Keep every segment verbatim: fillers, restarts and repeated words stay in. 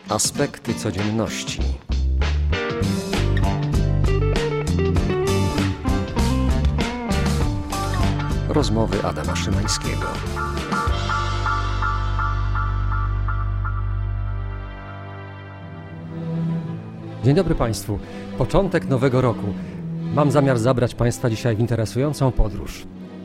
Aspekty codzienności. Rozmowy Adama Szymańskiego. Dzień dobry Państwu. Początek nowego roku. Mam zamiar zabrać Państwa dzisiaj w interesującą podróż.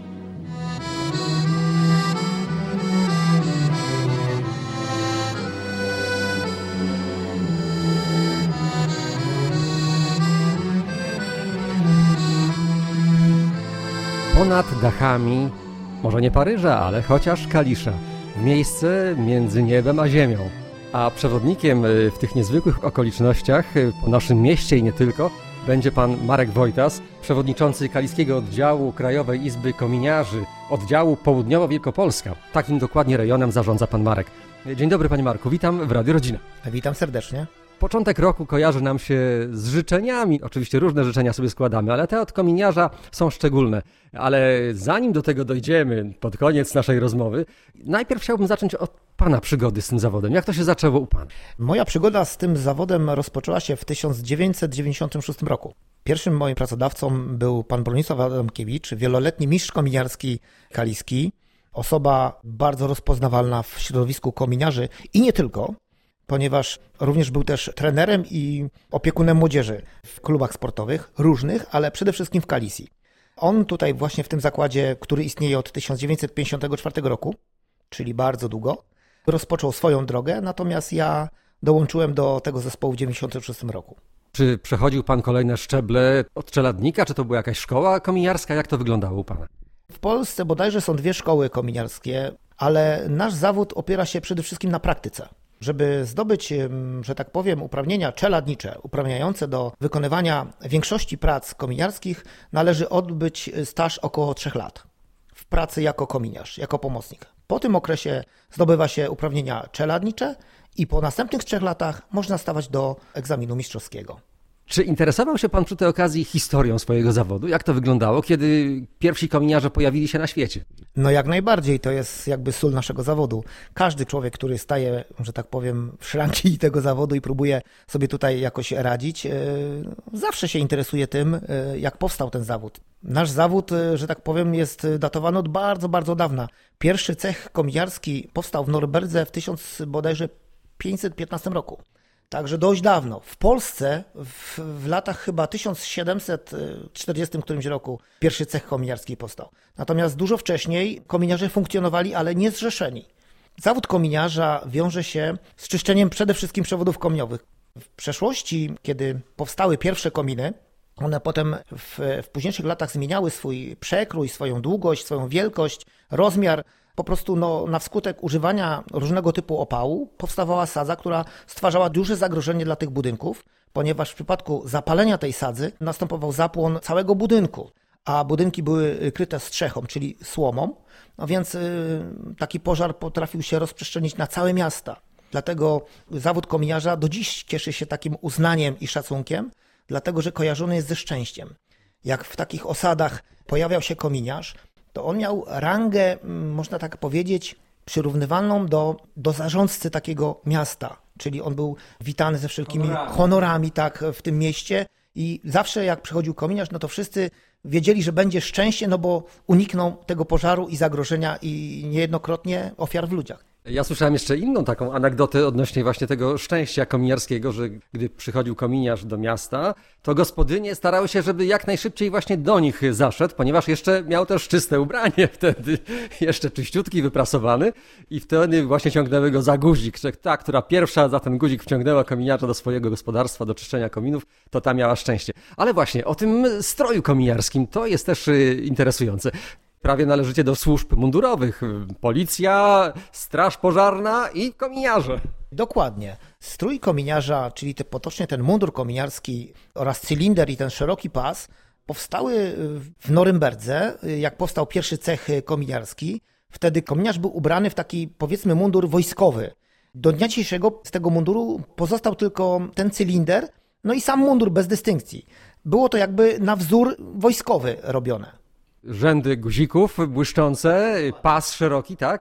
Ponad dachami, może nie Paryża, ale chociaż Kalisza, w miejsce między niebem a ziemią. A przewodnikiem w tych niezwykłych okolicznościach po naszym mieście i nie tylko będzie pan Marek Wojtas, przewodniczący Kaliskiego Oddziału Krajowej Izby Kominiarzy, oddziału Południowo-Wielkopolska. Takim dokładnie rejonem zarządza pan Marek. Dzień dobry panie Marku, witam w Radiu Rodzina. Witam serdecznie. Początek roku kojarzy nam się z życzeniami, oczywiście różne życzenia sobie składamy, ale te od kominiarza są szczególne. Ale zanim do tego dojdziemy, pod koniec naszej rozmowy, najpierw chciałbym zacząć od pana przygody z tym zawodem. Jak to się zaczęło u pana? Moja przygoda z tym zawodem rozpoczęła się w tysiąc dziewięćset dziewięćdziesiątym szóstym roku. Pierwszym moim pracodawcą był pan Bronisław Adamkiewicz, wieloletni mistrz kominiarski kaliski, osoba bardzo rozpoznawalna w środowisku kominiarzy i nie tylko, ponieważ również był też trenerem i opiekunem młodzieży w klubach sportowych, różnych, ale przede wszystkim w Kalisji. On tutaj właśnie w tym zakładzie, który istnieje od tysiąc dziewięćset pięćdziesiątego czwartego roku, czyli bardzo długo, rozpoczął swoją drogę, natomiast ja dołączyłem do tego zespołu w dziewięćdziesiątym szóstym roku. Czy przechodził pan kolejne szczeble od czeladnika, czy to była jakaś szkoła kominiarska? Jak to wyglądało u pana? W Polsce bodajże są dwie szkoły kominiarskie, ale nasz zawód opiera się przede wszystkim na praktyce. Żeby zdobyć, że tak powiem, uprawnienia czeladnicze, uprawniające do wykonywania większości prac kominiarskich, należy odbyć staż około trzech lat w pracy jako kominiarz, jako pomocnik. Po tym okresie zdobywa się uprawnienia czeladnicze i po następnych trzech latach można stawać do egzaminu mistrzowskiego. Czy interesował się pan przy tej okazji historią swojego zawodu? Jak to wyglądało, kiedy pierwsi kominiarze pojawili się na świecie? No jak najbardziej, to jest jakby sól naszego zawodu. Każdy człowiek, który staje, że tak powiem, w szranki tego zawodu i próbuje sobie tutaj jakoś radzić, zawsze się interesuje tym, jak powstał ten zawód. Nasz zawód, że tak powiem, jest datowany od bardzo, bardzo dawna. Pierwszy cech kominiarski powstał w Norymberdze w tysiąc bodajże pięćset piętnastym roku. Także dość dawno. W Polsce w, w latach chyba tysiąc siedemset czterdziestym którymś roku pierwszy cech kominiarski powstał. Natomiast dużo wcześniej kominiarze funkcjonowali, ale nie zrzeszeni. Zawód kominiarza wiąże się z czyszczeniem przede wszystkim przewodów kominiowych. W przeszłości, kiedy powstały pierwsze kominy, one potem w, w późniejszych latach zmieniały swój przekrój, swoją długość, swoją wielkość, rozmiar. Po prostu no, na wskutek używania różnego typu opału powstawała sadza, która stwarzała duże zagrożenie dla tych budynków, ponieważ w przypadku zapalenia tej sadzy następował zapłon całego budynku, a budynki były kryte strzechą, czyli słomą, no więc yy, taki pożar potrafił się rozprzestrzenić na całe miasta. Dlatego zawód kominiarza do dziś cieszy się takim uznaniem i szacunkiem, dlatego że kojarzony jest ze szczęściem. Jak w takich osadach pojawiał się kominiarz, to on miał rangę, można tak powiedzieć, przyrównywalną do, do zarządcy takiego miasta. Czyli on był witany ze wszelkimi honorami. honorami tak, w tym mieście i zawsze jak przychodził kominiarz, no to wszyscy wiedzieli, że będzie szczęście, no bo unikną tego pożaru i zagrożenia i niejednokrotnie ofiar w ludziach. Ja słyszałem jeszcze inną taką anegdotę odnośnie właśnie tego szczęścia kominiarskiego, że gdy przychodził kominiarz do miasta, to gospodynie starały się, żeby jak najszybciej właśnie do nich zaszedł, ponieważ jeszcze miał też czyste ubranie wtedy, jeszcze czyściutki, wyprasowany i wtedy właśnie ciągnęły go za guzik, że ta, która pierwsza za ten guzik wciągnęła kominiarza do swojego gospodarstwa, do czyszczenia kominów, to ta miała szczęście. Ale właśnie o tym stroju kominiarskim to jest też interesujące. Prawie należycie do służb mundurowych. Policja, straż pożarna i kominiarze. Dokładnie. Strój kominiarza, czyli te, potocznie ten mundur kominiarski oraz cylinder i ten szeroki pas powstały w Norymberdze, jak powstał pierwszy cech kominiarski. Wtedy kominiarz był ubrany w taki, powiedzmy, mundur wojskowy. Do dnia dzisiejszego z tego munduru pozostał tylko ten cylinder, no i sam mundur bez dystynkcji. Było to jakby na wzór wojskowy robione. Rzędy guzików błyszczące, pas szeroki, tak?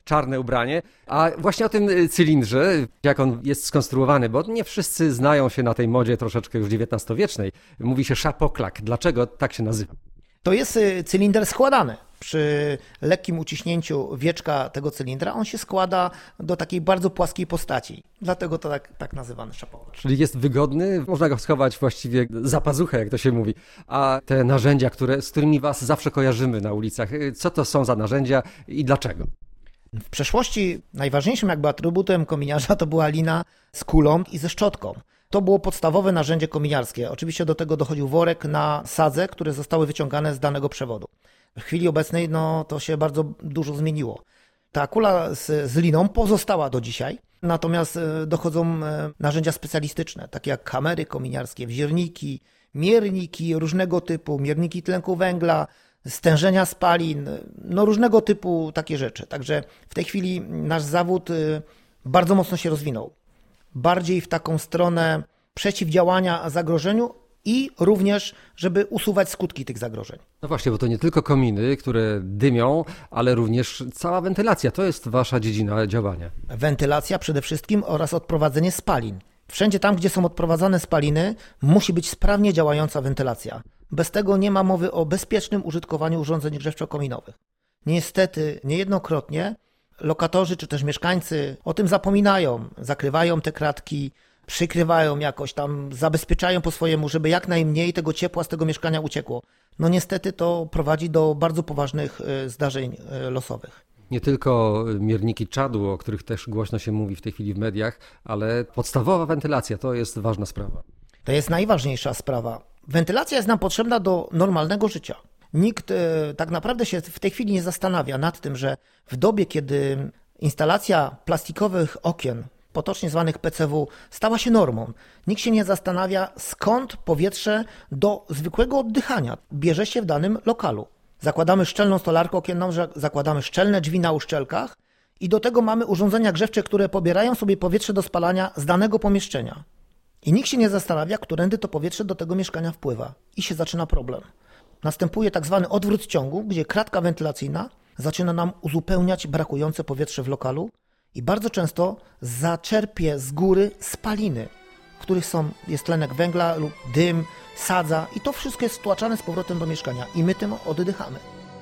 czarne ubranie. A właśnie o tym cylindrze, jak on jest skonstruowany, bo nie wszyscy znają się na tej modzie troszeczkę już dziewiętnastowiecznej. Mówi się szapoklak. Dlaczego tak się nazywa? To jest cylinder składany. Przy lekkim uciśnięciu wieczka tego cylindra on się składa do takiej bardzo płaskiej postaci. Dlatego to tak, tak nazywany szapoklak. Czyli jest wygodny, można go schować właściwie za pazuchę, jak to się mówi. A te narzędzia, które, z którymi was zawsze kojarzymy na ulicach, co to są za narzędzia i dlaczego? W przeszłości najważniejszym jakby atrybutem kominiarza to była lina z kulą i ze szczotką. To było podstawowe narzędzie kominiarskie. Oczywiście do tego dochodził worek na sadze, które zostały wyciągane z danego przewodu. W chwili obecnej no, to się bardzo dużo zmieniło. Ta kula z, z liną pozostała do dzisiaj, natomiast dochodzą narzędzia specjalistyczne, takie jak kamery kominiarskie, wzierniki, mierniki różnego typu, mierniki tlenku węgla, stężenia spalin, no różnego typu takie rzeczy. Także w tej chwili nasz zawód bardzo mocno się rozwinął. Bardziej w taką stronę przeciwdziałania zagrożeniu i również, żeby usuwać skutki tych zagrożeń. No właśnie, bo to nie tylko kominy, które dymią, ale również cała wentylacja. To jest wasza dziedzina działania. Wentylacja przede wszystkim oraz odprowadzenie spalin. Wszędzie tam, gdzie są odprowadzane spaliny, musi być sprawnie działająca wentylacja. Bez tego nie ma mowy o bezpiecznym użytkowaniu urządzeń grzewczo-kominowych. Niestety, niejednokrotnie lokatorzy czy też mieszkańcy o tym zapominają, zakrywają te kratki, przykrywają jakoś tam, zabezpieczają po swojemu, żeby jak najmniej tego ciepła z tego mieszkania uciekło. No niestety to prowadzi do bardzo poważnych zdarzeń losowych. Nie tylko mierniki czadu, o których też głośno się mówi w tej chwili w mediach, ale podstawowa wentylacja to jest ważna sprawa. To jest najważniejsza sprawa. Wentylacja jest nam potrzebna do normalnego życia. Nikt tak naprawdę się w tej chwili nie zastanawia nad tym, że w dobie, kiedy instalacja plastikowych okien, potocznie zwanych P C W, stała się normą, nikt się nie zastanawia, skąd powietrze do zwykłego oddychania bierze się w danym lokalu. Zakładamy szczelną stolarkę okienną, zakładamy szczelne drzwi na uszczelkach i do tego mamy urządzenia grzewcze, które pobierają sobie powietrze do spalania z danego pomieszczenia. I nikt się nie zastanawia, którędy to powietrze do tego mieszkania wpływa. I się zaczyna problem. Następuje tak zwany odwrót ciągu, gdzie kratka wentylacyjna zaczyna nam uzupełniać brakujące powietrze w lokalu i bardzo często zaczerpie z góry spaliny, w których są, jest tlenek węgla lub dym, sadza i to wszystko jest wtłaczane z powrotem do mieszkania i my tym oddychamy.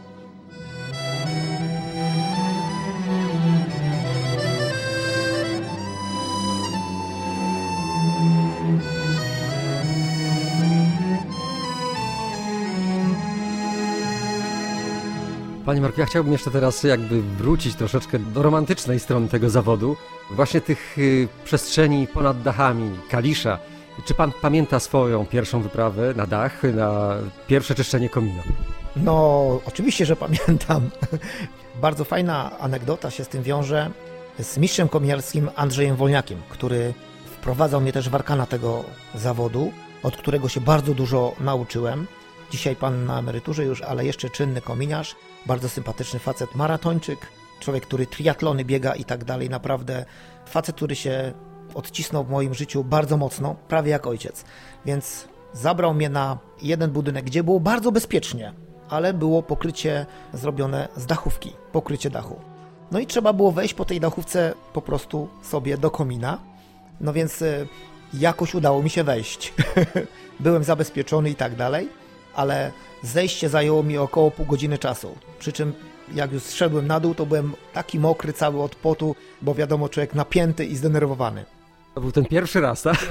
Panie Marku, ja chciałbym jeszcze teraz jakby wrócić troszeczkę do romantycznej strony tego zawodu, właśnie tych y, przestrzeni ponad dachami, Kalisza. Czy pan pamięta swoją pierwszą wyprawę na dach, na pierwsze czyszczenie komina? No, oczywiście, że pamiętam. Bardzo fajna anegdota się z tym wiąże z mistrzem kominiarskim Andrzejem Wolniakiem, który wprowadzał mnie też w arkana tego zawodu, od którego się bardzo dużo nauczyłem. Dzisiaj pan na emeryturze już, ale jeszcze czynny kominiarz, bardzo sympatyczny facet, maratończyk, człowiek, który triatlony biega i tak dalej. Naprawdę facet, który się odcisnął w moim życiu bardzo mocno, prawie jak ojciec. Więc zabrał mnie na jeden budynek, gdzie było bardzo bezpiecznie, ale było pokrycie zrobione z dachówki, pokrycie dachu. No i trzeba było wejść po tej dachówce po prostu sobie do komina. No więc jakoś udało mi się wejść. Byłem zabezpieczony i tak dalej, ale zejście zajęło mi około pół godziny czasu. Przy czym jak już zszedłem na dół, to byłem taki mokry cały od potu, bo wiadomo, człowiek napięty i zdenerwowany. To był ten pierwszy raz, tak?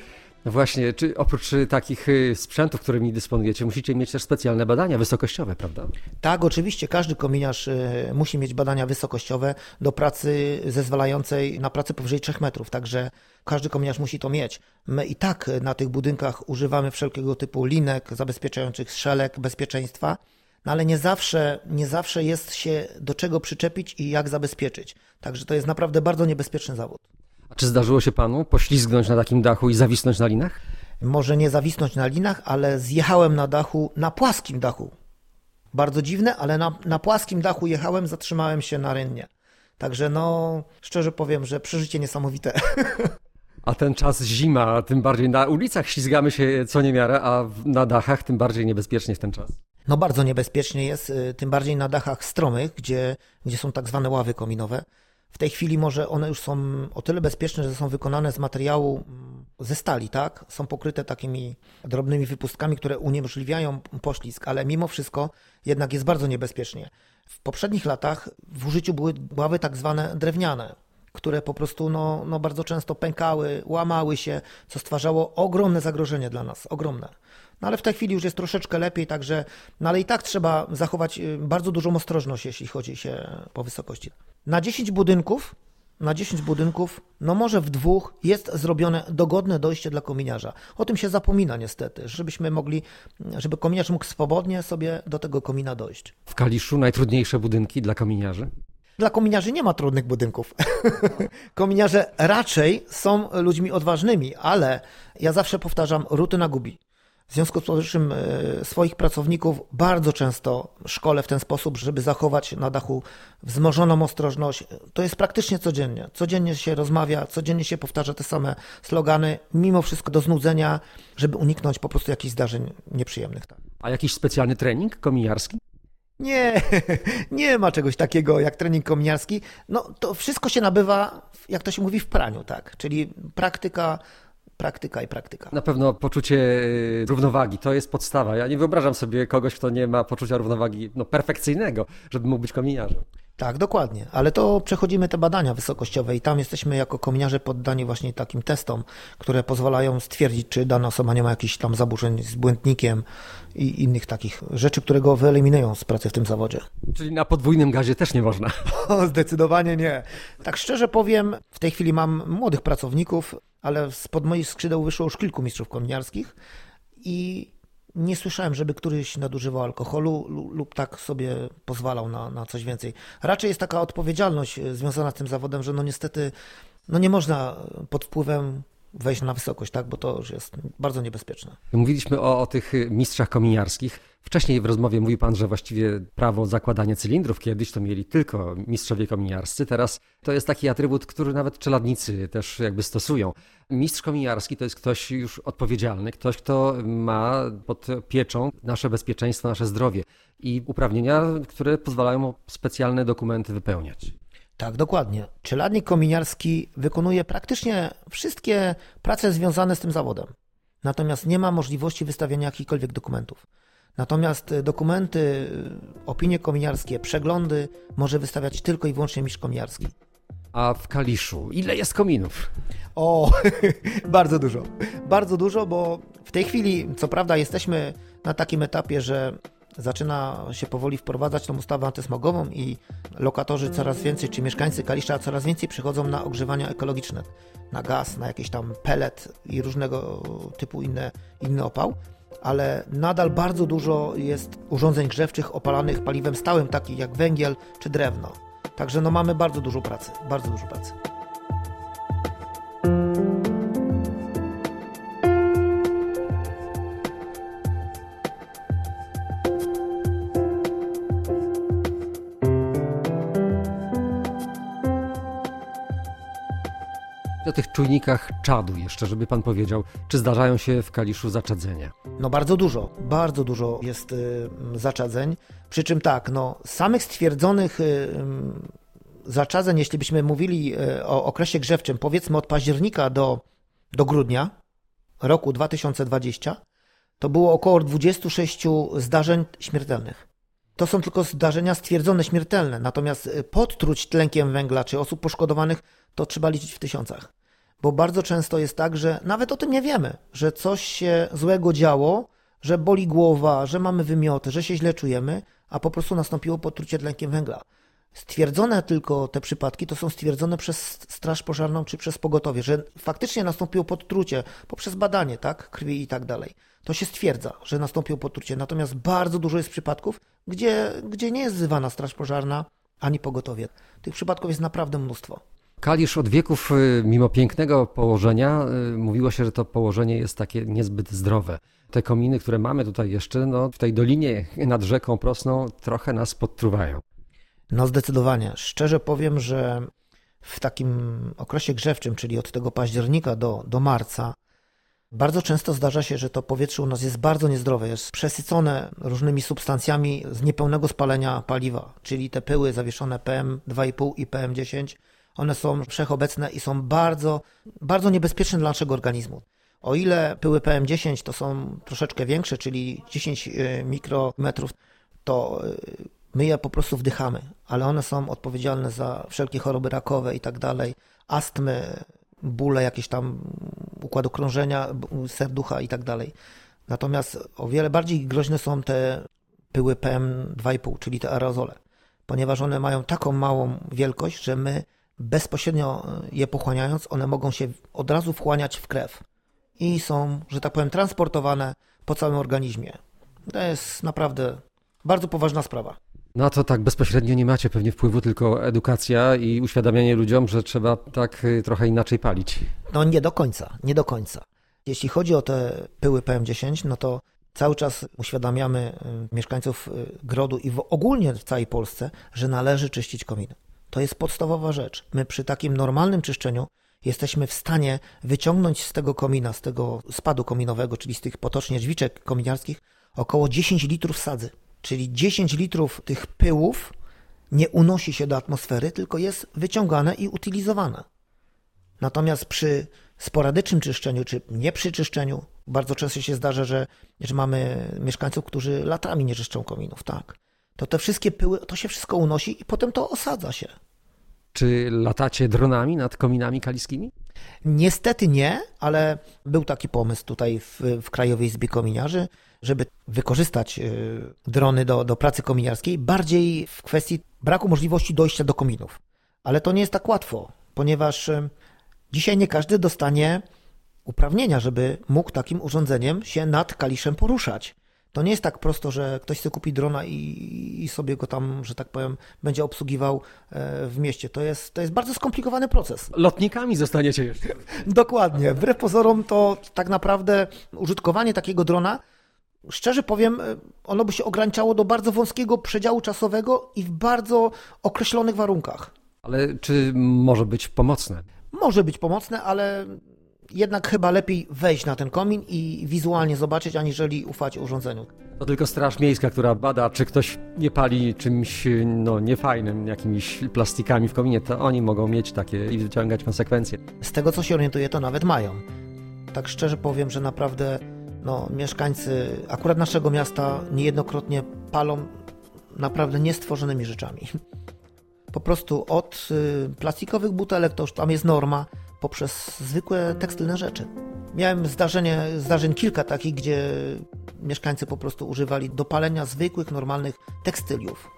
No właśnie, czy oprócz takich sprzętów, którymi dysponujecie, musicie mieć też specjalne badania wysokościowe, prawda? Tak, oczywiście, każdy kominiarz musi mieć badania wysokościowe do pracy zezwalającej na pracę powyżej trzech metrów, także każdy kominiarz musi to mieć. My i tak na tych budynkach używamy wszelkiego typu linek zabezpieczających strzelek bezpieczeństwa, no ale nie zawsze, nie zawsze jest się do czego przyczepić i jak zabezpieczyć. Także to jest naprawdę bardzo niebezpieczny zawód. A czy zdarzyło się panu poślizgnąć na takim dachu i zawisnąć na linach? Może nie zawisnąć na linach, ale zjechałem na dachu, na płaskim dachu. Bardzo dziwne, ale na, na płaskim dachu jechałem, zatrzymałem się na rynnie. Także no, szczerze powiem, że przeżycie niesamowite. A ten czas zima, tym bardziej na ulicach ślizgamy się co niemiarę, a w- na dachach tym bardziej niebezpiecznie w ten czas. No bardzo niebezpiecznie jest, y, tym bardziej na dachach stromych, gdzie, gdzie są tak zwane ławy kominowe. W tej chwili może one już są o tyle bezpieczne, że są wykonane z materiału mm, ze stali, tak? Są pokryte takimi drobnymi wypustkami, które uniemożliwiają poślizg, ale mimo wszystko jednak jest bardzo niebezpiecznie. W poprzednich latach w użyciu były ławy tak zwane drewniane, które po prostu no, no bardzo często pękały, łamały się, co stwarzało ogromne zagrożenie dla nas, ogromne. No ale w tej chwili już jest troszeczkę lepiej, także, no ale i tak trzeba zachować y, bardzo dużą ostrożność, jeśli chodzi się po wysokości. Na dziesięć budynków, na dziesięć budynków, no może w dwóch jest zrobione dogodne dojście dla kominiarza. O tym się zapomina niestety, żebyśmy mogli, żeby kominiarz mógł swobodnie sobie do tego komina dojść. W Kaliszu najtrudniejsze budynki dla kominiarzy. Dla kominiarzy nie ma trudnych budynków. Kominiarze raczej są ludźmi odważnymi, ale ja zawsze powtarzam, rutyna gubi. W związku z powyższym e, swoich pracowników bardzo często szkolę w ten sposób, żeby zachować na dachu wzmożoną ostrożność. To jest praktycznie codziennie. Codziennie się rozmawia, codziennie się powtarza te same slogany, mimo wszystko do znudzenia, żeby uniknąć po prostu jakichś zdarzeń nieprzyjemnych. Tak. A jakiś specjalny trening kominiarski? Nie, nie ma czegoś takiego jak trening kominiarski. No to wszystko się nabywa, jak to się mówi, w praniu, tak? Czyli praktyka, praktyka i praktyka. Na pewno poczucie y, równowagi to jest podstawa. Ja nie wyobrażam sobie kogoś, kto nie ma poczucia równowagi no, perfekcyjnego, żeby mógł być kominiarzem. Tak, dokładnie, ale to przechodzimy te badania wysokościowe i tam jesteśmy jako kominiarze poddani właśnie takim testom, które pozwalają stwierdzić, czy dana osoba nie ma jakichś tam zaburzeń z błędnikiem i innych takich rzeczy, które go wyeliminują z pracy w tym zawodzie. Czyli na podwójnym gazie też nie można. O, zdecydowanie nie. Tak szczerze powiem, w tej chwili mam młodych pracowników, ale spod moich skrzydeł wyszło już kilku mistrzów kominiarskich i nie słyszałem, żeby któryś nadużywał alkoholu lu- lub tak sobie pozwalał na, na coś więcej. Raczej jest taka odpowiedzialność e, związana z tym zawodem, że no niestety no nie można pod wpływem wejść na wysokość, tak, bo to już jest bardzo niebezpieczne. Mówiliśmy o, o tych mistrzach kominiarskich. Wcześniej w rozmowie mówił pan, że właściwie prawo zakładania cylindrów kiedyś to mieli tylko mistrzowie kominiarscy. Teraz to jest taki atrybut, który nawet czeladnicy też jakby stosują. Mistrz kominiarski to jest ktoś już odpowiedzialny, ktoś, kto ma pod pieczą nasze bezpieczeństwo, nasze zdrowie i uprawnienia, które pozwalają mu specjalne dokumenty wypełniać. Tak, dokładnie. Czeladnik kominiarski wykonuje praktycznie wszystkie prace związane z tym zawodem. Natomiast nie ma możliwości wystawiania jakichkolwiek dokumentów. Natomiast dokumenty, opinie kominiarskie, przeglądy może wystawiać tylko i wyłącznie mistrz kominiarski. A w Kaliszu ile jest kominów? O, bardzo dużo. Bardzo dużo, bo w tej chwili, co prawda, jesteśmy na takim etapie, że zaczyna się powoli wprowadzać tą ustawę antysmogową i lokatorzy coraz więcej, czy mieszkańcy Kalisza coraz więcej przychodzą na ogrzewania ekologiczne, na gaz, na jakiś tam pellet i różnego typu inne, inny opał, ale nadal bardzo dużo jest urządzeń grzewczych opalanych paliwem stałym, takich jak węgiel czy drewno. Także no mamy bardzo dużo pracy, bardzo dużo pracy. O tych czujnikach czadu jeszcze, żeby pan powiedział, czy zdarzają się w Kaliszu zaczadzenia? No bardzo dużo, bardzo dużo jest y, zaczadzeń, przy czym tak, no samych stwierdzonych y, y, zaczadzeń, jeśli byśmy mówili y, o okresie grzewczym, powiedzmy od października do, do grudnia roku dwa tysiące dwudziestego, to było około dwadzieścia sześć zdarzeń śmiertelnych. To są tylko zdarzenia stwierdzone śmiertelne, natomiast podtruć tlenkiem węgla czy osób poszkodowanych to trzeba liczyć w tysiącach. Bo bardzo często jest tak, że nawet o tym nie wiemy, że coś się złego działo, że boli głowa, że mamy wymioty, że się źle czujemy, a po prostu nastąpiło podtrucie tlenkiem węgla. Stwierdzone tylko te przypadki to są stwierdzone przez Straż Pożarną czy przez pogotowie, że faktycznie nastąpiło podtrucie poprzez badanie, tak, krwi i tak dalej. To się stwierdza, że nastąpiło podtrucie, natomiast bardzo dużo jest przypadków, gdzie, gdzie nie jest wzywana Straż Pożarna ani pogotowie. Tych przypadków jest naprawdę mnóstwo. Kalisz od wieków, mimo pięknego położenia, mówiło się, że to położenie jest takie niezbyt zdrowe. Te kominy, które mamy tutaj jeszcze, no, w tej dolinie nad rzeką Prosną trochę nas podtruwają. No zdecydowanie. Szczerze powiem, że w takim okresie grzewczym, czyli od tego października do, do marca, bardzo często zdarza się, że to powietrze u nas jest bardzo niezdrowe, jest przesycone różnymi substancjami z niepełnego spalenia paliwa, czyli te pyły zawieszone P M dwa i pół i P M dziesięć, one są wszechobecne i są bardzo, bardzo niebezpieczne dla naszego organizmu. O ile pyły P M dziesięć to są troszeczkę większe, czyli dziesięć mikrometrów, to my je po prostu wdychamy, ale one są odpowiedzialne za wszelkie choroby rakowe i tak dalej, astmy, bóle jakieś tam układu krążenia, serducha i tak dalej. Natomiast o wiele bardziej groźne są te pyły P M dwa i pół, czyli te aerozole, ponieważ one mają taką małą wielkość, że my bezpośrednio je pochłaniając, one mogą się od razu wchłaniać w krew i są, że tak powiem, transportowane po całym organizmie. To jest naprawdę bardzo poważna sprawa. No to tak bezpośrednio nie macie pewnie wpływu, tylko edukacja i uświadamianie ludziom, że trzeba tak trochę inaczej palić. No nie do końca, nie do końca. Jeśli chodzi o te pyły P M dziesięć, no to cały czas uświadamiamy mieszkańców Grodu i w, ogólnie w całej Polsce, że należy czyścić kominy. To jest podstawowa rzecz. My przy takim normalnym czyszczeniu jesteśmy w stanie wyciągnąć z tego komina, z tego spadu kominowego, czyli z tych potocznie drzwiczek kominiarskich, około dziesięć litrów sadzy. Czyli dziesięć litrów tych pyłów nie unosi się do atmosfery, tylko jest wyciągane i utylizowane. Natomiast przy sporadycznym czyszczeniu, czy nie przy czyszczeniu, bardzo często się zdarza, że, że mamy mieszkańców, którzy latami nie czyszczą kominów, tak. To te wszystkie pyły, to się wszystko unosi i potem to osadza się. Czy latacie dronami nad kominami kaliskimi? Niestety nie, ale był taki pomysł tutaj w, w Krajowej Izbie Kominiarzy, żeby wykorzystać drony do, do pracy kominiarskiej, bardziej w kwestii braku możliwości dojścia do kominów. Ale to nie jest tak łatwo, ponieważ dzisiaj nie każdy dostanie uprawnienia, żeby mógł takim urządzeniem się nad Kaliszem poruszać. To nie jest tak prosto, że ktoś sobie kupi drona i, i sobie go tam, że tak powiem, będzie obsługiwał w mieście. To jest, to jest bardzo skomplikowany proces. Lotnikami zostaniecie jeszcze. Dokładnie. Wbrew pozorom to tak naprawdę użytkowanie takiego drona, szczerze powiem, ono by się ograniczało do bardzo wąskiego przedziału czasowego i w bardzo określonych warunkach. Ale czy może być pomocne? Może być pomocne, ale jednak chyba lepiej wejść na ten komin i wizualnie zobaczyć, aniżeli ufać urządzeniu. To tylko Straż Miejska, która bada, czy ktoś nie pali czymś no, niefajnym, jakimiś plastikami w kominie, to oni mogą mieć takie i wyciągać konsekwencje. Z tego, co się orientuję, to nawet mają. Tak szczerze powiem, że naprawdę no, mieszkańcy akurat naszego miasta niejednokrotnie palą naprawdę niestworzonymi rzeczami. Po prostu od y, plastikowych butelek, to już tam jest norma, poprzez zwykłe tekstylne rzeczy. Miałem zdarzenie, zdarzeń kilka takich, gdzie mieszkańcy po prostu używali do palenia zwykłych, normalnych tekstyliów.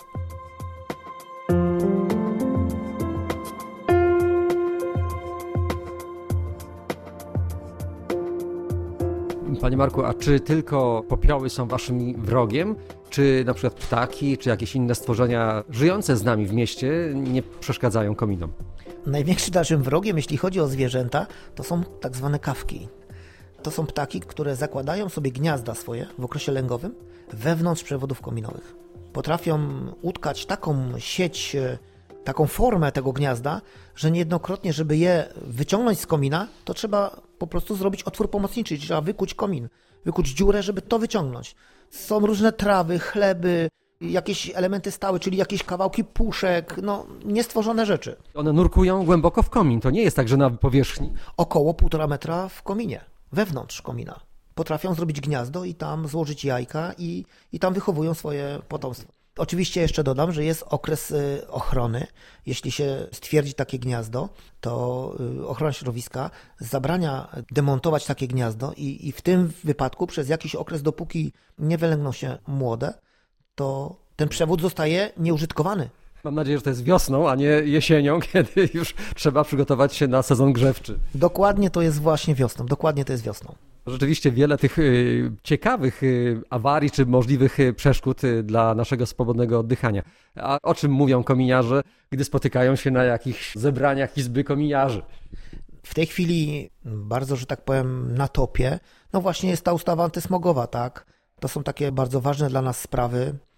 Panie Marku, a czy tylko popioły są waszym wrogiem? Czy na przykład ptaki, czy jakieś inne stworzenia żyjące z nami w mieście nie przeszkadzają kominom? Największym naszym wrogiem, jeśli chodzi o zwierzęta, to są tak zwane kawki. To są ptaki, które zakładają sobie gniazda swoje w okresie lęgowym wewnątrz przewodów kominowych. Potrafią utkać taką sieć, taką formę tego gniazda, że niejednokrotnie, żeby je wyciągnąć z komina, to trzeba po prostu zrobić otwór pomocniczy, czyli trzeba wykuć komin, wykuć dziurę, żeby to wyciągnąć. Są różne trawy, chleby, jakieś elementy stałe, czyli jakieś kawałki puszek, no niestworzone rzeczy. One nurkują głęboko w komin, to nie jest tak, że na powierzchni. Około półtora metra w kominie, wewnątrz komina. Potrafią zrobić gniazdo i tam złożyć jajka i, i tam wychowują swoje potomstwo. Oczywiście jeszcze dodam, że jest okres ochrony. Jeśli się stwierdzi takie gniazdo, to ochrona środowiska zabrania demontować takie gniazdo i, i w tym wypadku przez jakiś okres, dopóki nie wylęgną się młode, to ten przewód zostaje nieużytkowany. Mam nadzieję, że to jest wiosną, a nie jesienią, kiedy już trzeba przygotować się na sezon grzewczy. Dokładnie to jest właśnie wiosną, dokładnie to jest wiosną. Rzeczywiście wiele tych y, ciekawych y, awarii czy możliwych y, przeszkód y, dla naszego swobodnego oddychania. A o czym mówią kominiarze, gdy spotykają się na jakichś zebraniach Izby Kominiarzy? W tej chwili bardzo, że tak powiem, na topie, no właśnie jest ta ustawa antysmogowa, tak? To są takie bardzo ważne dla nas sprawy.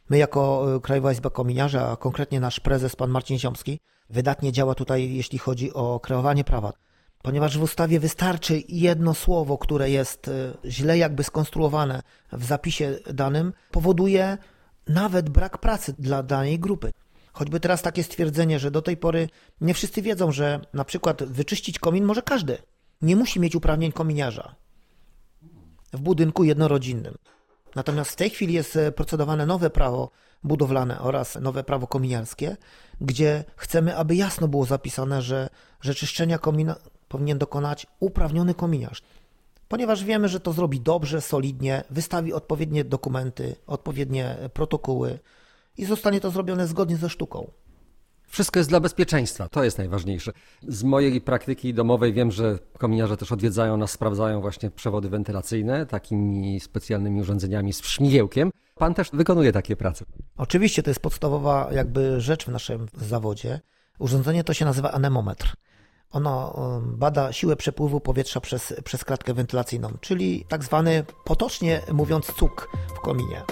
My jako Krajowa Izba Kominiarzy, a konkretnie nasz prezes, pan Marcin Ziomski, wydatnie działa tutaj, jeśli chodzi o kreowanie prawa. Ponieważ w ustawie wystarczy jedno słowo, które jest źle jakby skonstruowane w zapisie danym, powoduje nawet brak pracy dla danej grupy. Choćby teraz takie stwierdzenie, że do tej pory nie wszyscy wiedzą, że na przykład wyczyścić komin może każdy. Nie musi mieć uprawnień kominiarza w budynku jednorodzinnym. Natomiast w tej chwili jest procedowane nowe prawo budowlane oraz nowe prawo kominiarskie, gdzie chcemy, aby jasno było zapisane, że, że czyszczenia komina powinien dokonać uprawniony kominiarz. Ponieważ wiemy, że to zrobi dobrze, solidnie, wystawi odpowiednie dokumenty, odpowiednie protokoły i zostanie to zrobione zgodnie ze sztuką. Wszystko jest dla bezpieczeństwa, to jest najważniejsze. Z mojej praktyki domowej wiem, że kominiarze też odwiedzają nas, sprawdzają właśnie przewody wentylacyjne takimi specjalnymi urządzeniami z śmigiełkiem. Pan też wykonuje takie prace. Oczywiście to jest podstawowa jakby rzecz w naszym zawodzie. Urządzenie to się nazywa anemometr. Ono bada siłę przepływu powietrza przez, przez klatkę wentylacyjną, czyli tak zwany, potocznie mówiąc, cuk w kominie.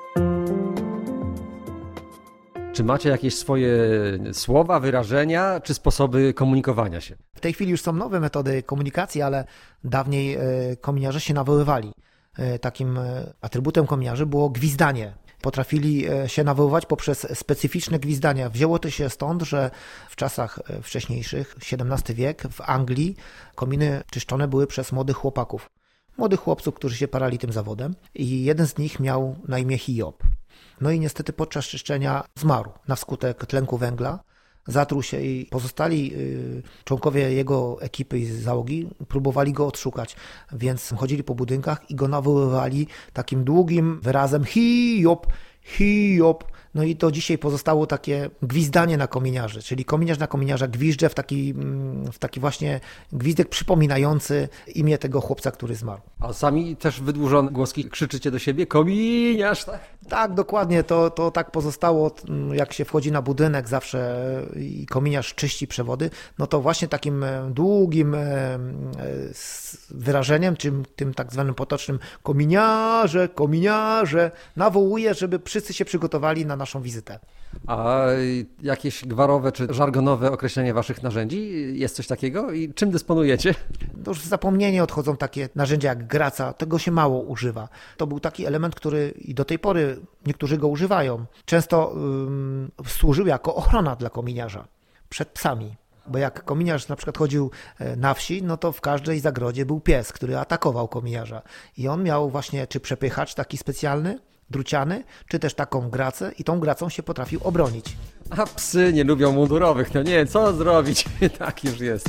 Czy macie jakieś swoje słowa, wyrażenia, czy sposoby komunikowania się? W tej chwili już są nowe metody komunikacji, ale dawniej kominiarze się nawoływali. Takim atrybutem kominiarzy było gwizdanie. Potrafili się nawoływać poprzez specyficzne gwizdania. Wzięło to się stąd, że w czasach wcześniejszych, siedemnasty wiek, w Anglii kominy czyszczone były przez młodych chłopaków. Młodych chłopców, którzy się parali tym zawodem i jeden z nich miał na imię Hiob. No i niestety podczas czyszczenia zmarł na skutek tlenku węgla, zatruł się i pozostali członkowie jego ekipy i załogi próbowali go odszukać, więc chodzili po budynkach i go nawoływali takim długim wyrazem Hiob, Hiob. No i to dzisiaj pozostało takie gwizdanie na kominiarzy, czyli kominiarz na kominiarza gwizdże w taki, w taki właśnie gwizdek przypominający imię tego chłopca, który zmarł. A sami też wydłużone głoski krzyczycie do siebie, kominiarz, tak? Tak, dokładnie, to, to tak pozostało, jak się wchodzi na budynek zawsze i kominiarz czyści przewody, no to właśnie takim długim wyrażeniem, czy tym tak zwanym potocznym kominiarze, kominiarze, nawołuje, żeby wszyscy się przygotowali na naszą wizytę. A jakieś gwarowe czy żargonowe określenie waszych narzędzi? Jest coś takiego? I czym dysponujecie? To już w zapomnienie odchodzą takie narzędzia jak graca, tego się mało używa. To był taki element, który i do tej pory niektórzy go używają. Często um, służył jako ochrona dla kominiarza przed psami. Bo jak kominiarz na przykład chodził na wsi, no to w każdej zagrodzie był pies, który atakował kominiarza. I on miał właśnie czy przepychacz taki specjalny, druciany, czy też taką gracę i tą gracą się potrafił obronić. A psy nie lubią mundurowych, no nie, co zrobić? Tak już jest.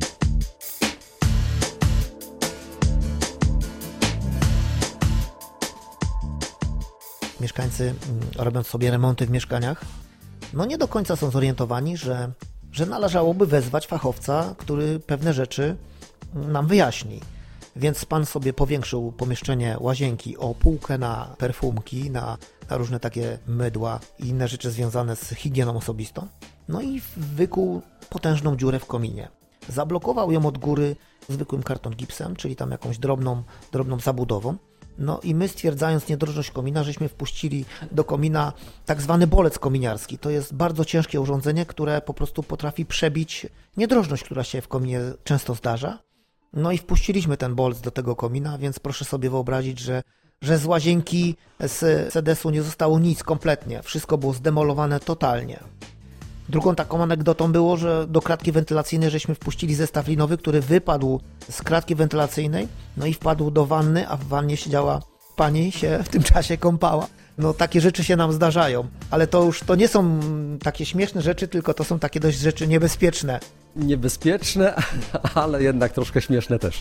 Mieszkańcy, robiąc sobie remonty w mieszkaniach, no nie do końca są zorientowani, że, że należałoby wezwać fachowca, który pewne rzeczy nam wyjaśni. Więc pan sobie powiększył pomieszczenie łazienki o półkę na perfumki, na, na różne takie mydła i inne rzeczy związane z higieną osobistą. No i wykuł potężną dziurę w kominie. Zablokował ją od góry zwykłym karton gipsem, czyli tam jakąś drobną, drobną zabudową. No i my, stwierdzając niedrożność komina, żeśmy wpuścili do komina tak zwany bolec kominiarski. To jest bardzo ciężkie urządzenie, które po prostu potrafi przebić niedrożność, która się w kominie często zdarza. No i wpuściliśmy ten bolc do tego komina, więc proszę sobie wyobrazić, że, że z łazienki, z sedesu nie zostało nic kompletnie. Wszystko było zdemolowane totalnie. Drugą taką anegdotą było, że do klatki wentylacyjnej żeśmy wpuścili zestaw linowy, który wypadł z klatki wentylacyjnej, no i wpadł do wanny, a w wannie siedziała pani, się w tym czasie kąpała. No takie rzeczy się nam zdarzają, ale to już to nie są takie śmieszne rzeczy, tylko to są takie dość rzeczy niebezpieczne. Niebezpieczne, ale jednak troszkę śmieszne też.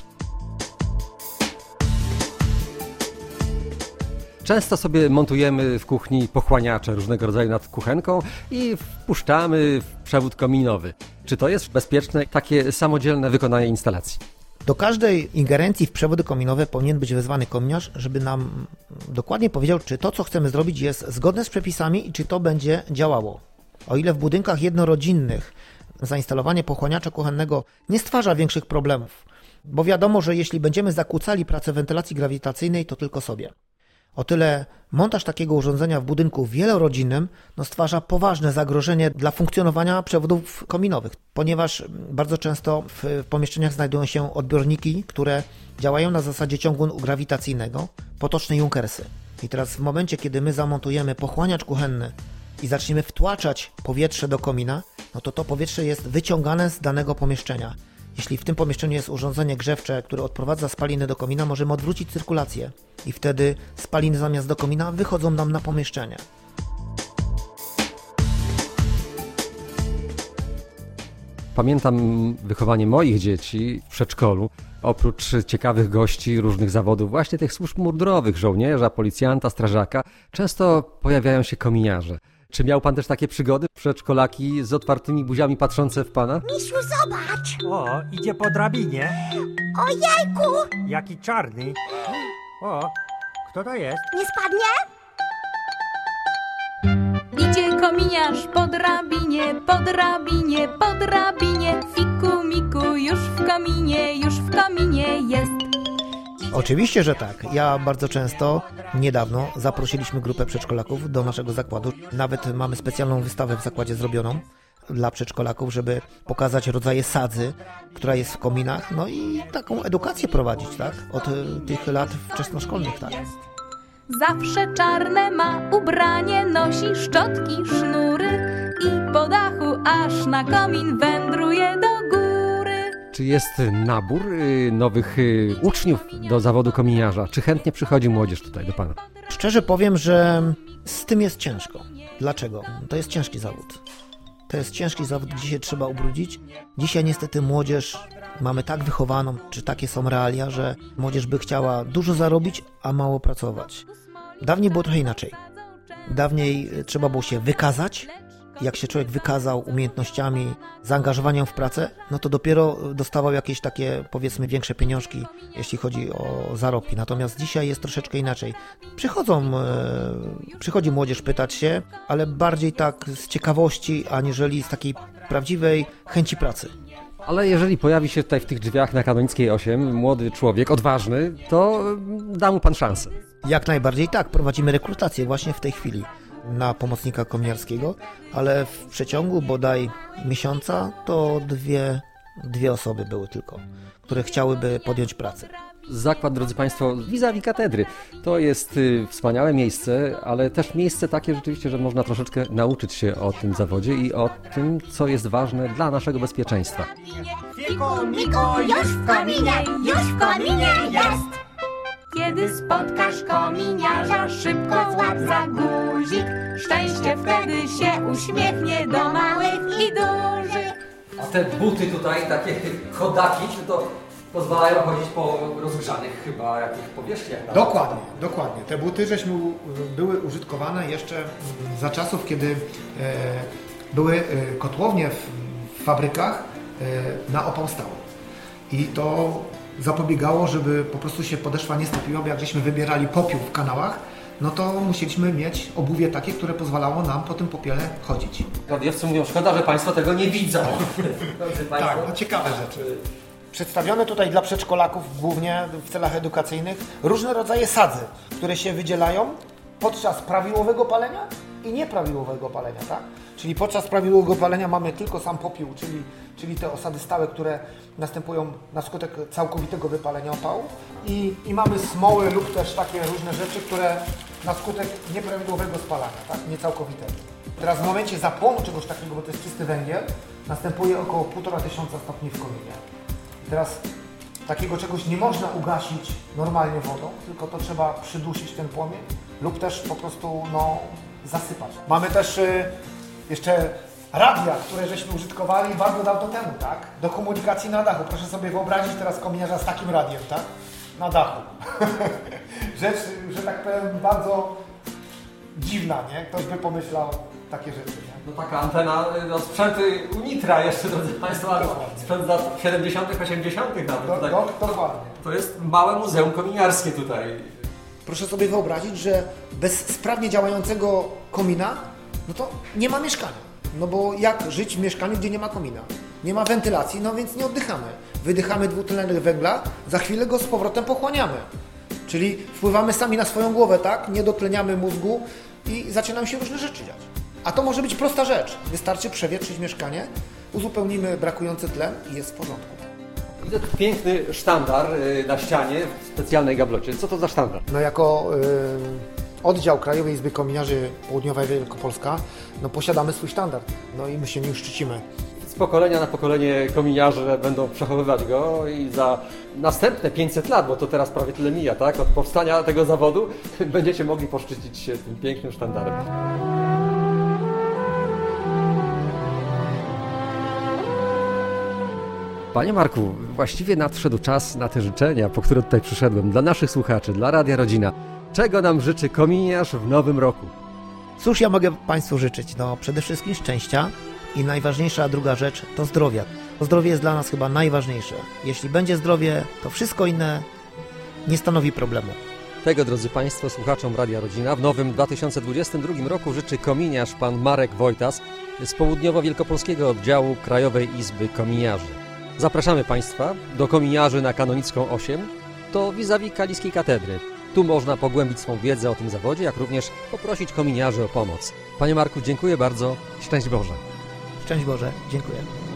Często sobie montujemy w kuchni pochłaniacze różnego rodzaju nad kuchenką i wpuszczamy w przewód kominowy. Czy to jest bezpieczne, takie samodzielne wykonanie instalacji? Do każdej ingerencji w przewody kominowe powinien być wezwany kominiarz, żeby nam dokładnie powiedział, czy to, co chcemy zrobić, jest zgodne z przepisami i czy to będzie działało. O ile w budynkach jednorodzinnych zainstalowanie pochłaniacza kuchennego nie stwarza większych problemów, bo wiadomo, że jeśli będziemy zakłócali pracę wentylacji grawitacyjnej, to tylko sobie. O tyle montaż takiego urządzenia w budynku wielorodzinnym no, stwarza poważne zagrożenie dla funkcjonowania przewodów kominowych, ponieważ bardzo często w pomieszczeniach znajdują się odbiorniki, które działają na zasadzie ciągu grawitacyjnego, potoczne Junkersy. I teraz w momencie, kiedy my zamontujemy pochłaniacz kuchenny i zaczniemy wtłaczać powietrze do komina, no to to powietrze jest wyciągane z danego pomieszczenia. Jeśli w tym pomieszczeniu jest urządzenie grzewcze, które odprowadza spaliny do komina, możemy odwrócić cyrkulację i wtedy spaliny zamiast do komina wychodzą nam na pomieszczenie. Pamiętam wychowanie moich dzieci w przedszkolu. Oprócz ciekawych gości różnych zawodów, właśnie tych służb mundurowych, żołnierza, policjanta, strażaka, często pojawiają się kominiarze. Czy miał pan też takie przygody? Przedszkolaki z otwartymi buziami patrzące w pana? Misiu, zobacz! O, idzie po drabinie. Ojejku! Jaki czarny. O, kto to jest? Nie spadnie? Idzie kominiarz po drabinie, po drabinie, po drabinie. Fiku, miku, już w kominie, już w kominie jest. Oczywiście, że tak. Ja bardzo często, niedawno zaprosiliśmy grupę przedszkolaków do naszego zakładu. Nawet mamy specjalną wystawę w zakładzie zrobioną dla przedszkolaków, żeby pokazać rodzaje sadzy, która jest w kominach, no i taką edukację prowadzić, tak? Od tych lat wczesnoszkolnych, tak? Zawsze czarne ma ubranie, nosi szczotki, sznury i po dachu aż na komin wędruje do góry. Czy jest nabór y, nowych y, uczniów do zawodu kominiarza? Czy chętnie przychodzi młodzież tutaj do pana? Szczerze powiem, że z tym jest ciężko. Dlaczego? To jest ciężki zawód. To jest ciężki zawód, gdzie się trzeba ubrudzić. Dzisiaj niestety młodzież mamy tak wychowaną, czy takie są realia, że młodzież by chciała dużo zarobić, a mało pracować. Dawniej było trochę inaczej. Dawniej trzeba było się wykazać. Jak się człowiek wykazał umiejętnościami, zaangażowaniem w pracę, no to dopiero dostawał jakieś takie, powiedzmy, większe pieniążki, jeśli chodzi o zarobki. Natomiast dzisiaj jest troszeczkę inaczej. Przychodzą, e, przychodzi młodzież pytać się, ale bardziej tak z ciekawości, aniżeli z takiej prawdziwej chęci pracy. Ale jeżeli pojawi się tutaj w tych drzwiach na Kanonickiej osiem młody człowiek, odważny, to da mu pan szansę. Jak najbardziej tak, prowadzimy rekrutację właśnie w tej chwili na pomocnika kominiarskiego, ale w przeciągu bodaj miesiąca to dwie, dwie osoby były tylko, które chciałyby podjąć pracę. Zakład, drodzy państwo, vis-a-vis katedry. To jest y, wspaniałe miejsce, ale też miejsce takie rzeczywiście, że można troszeczkę nauczyć się o tym zawodzie i o tym, co jest ważne dla naszego bezpieczeństwa. Fiku, miku, już w kominie, już w kominie jest! Kiedy spotkasz kominiarza, szybko złap za guzik. Szczęście wtedy się uśmiechnie do małych i dużych. A te buty tutaj, takie chodaki, czy to pozwalają chodzić po rozgrzanych chyba jakichś powierzchniach? Prawda? Dokładnie, dokładnie. Te buty żeśmy były użytkowane jeszcze za czasów, kiedy były kotłownie w fabrykach na opał stały. I to zapobiegało, żeby po prostu się podeszwa nie stopiła, bo jak żeśmy wybierali popiół w kanałach, no to musieliśmy mieć obuwie takie, które pozwalało nam po tym popiele chodzić. Radiowcy mówią, szkoda, że państwo tego nie widzą. Tak, no ciekawe rzeczy. Przedstawione tutaj dla przedszkolaków, głównie w celach edukacyjnych, różne rodzaje sadzy, które się wydzielają podczas prawidłowego palenia i nieprawidłowego palenia, tak? Czyli podczas prawidłowego palenia mamy tylko sam popiół, czyli, czyli te osady stałe, które następują na skutek całkowitego wypalenia opału i, i mamy smoły lub też takie różne rzeczy, które na skutek nieprawidłowego spalania, tak? Niecałkowitego. Teraz w momencie zapłonu czegoś takiego, bo to jest czysty węgiel, następuje około półtora tysiąca stopni w kominie. Teraz takiego czegoś nie można ugasić normalnie wodą, tylko to trzeba przydusić ten płomień lub też po prostu no, zasypać. Mamy też y, jeszcze radia, które żeśmy użytkowali bardzo dawno temu, tak? Do komunikacji na dachu. Proszę sobie wyobrazić teraz kominiarza z takim radiem, tak? Na dachu. Rzecz, że tak powiem, bardzo dziwna, nie? Ktoś by pomyślał takie rzeczy, nie? No taka antena, no sprzęty Unitra jeszcze, drodzy państwo, albo sprzęt z lat siedemdziesiątych, osiemdziesiątych nawet. Do, Tutaj. do, dokładnie. To jest małe muzeum kominiarskie tutaj. Proszę sobie wyobrazić, że bez sprawnie działającego komina, no to nie ma mieszkania. No bo jak żyć w mieszkaniu, gdzie nie ma komina? Nie ma wentylacji, no więc nie oddychamy. Wydychamy dwutlenek węgla, za chwilę go z powrotem pochłaniamy. Czyli wpływamy sami na swoją głowę, tak? Nie dotleniamy mózgu i zaczynają się różne rzeczy dziać. A to może być prosta rzecz. Wystarczy przewietrzyć mieszkanie, uzupełnimy brakujący tlen i jest w porządku. Widzę tu piękny sztandar y, na ścianie w specjalnej gablocie. Co to za sztandar? No jako y, oddział Krajowej Izby Kominiarzy Południowa Wielkopolska no posiadamy swój standard. No i my się nim szczycimy. Z pokolenia na pokolenie kominiarze będą przechowywać go i za następne pięćset lat, bo to teraz prawie tyle mija, tak? Od powstania tego zawodu będziecie mogli poszczycić się tym pięknym sztandarem. Panie Marku, właściwie nadszedł czas na te życzenia, po które tutaj przyszedłem. Dla naszych słuchaczy, dla Radia Rodzina. Czego nam życzy kominiarz w nowym roku? Cóż ja mogę Państwu życzyć? No przede wszystkim szczęścia i najważniejsza druga rzecz to zdrowia. To zdrowie jest dla nas chyba najważniejsze. Jeśli będzie zdrowie, to wszystko inne nie stanowi problemu. Tego, drodzy Państwo, słuchaczom Radia Rodzina, w nowym dwa tysiące dwudziestym drugim roku życzy kominiarz pan Marek Wojtas z południowo-wielkopolskiego oddziału Krajowej Izby Kominiarzy. Zapraszamy Państwa do kominiarzy na Kanonicką osiem, to vis-a-vis Kaliskiej Katedry. Tu można pogłębić swą wiedzę o tym zawodzie, jak również poprosić kominiarzy o pomoc. Panie Marku, dziękuję bardzo. Szczęść Boże. Szczęść Boże. Dziękuję.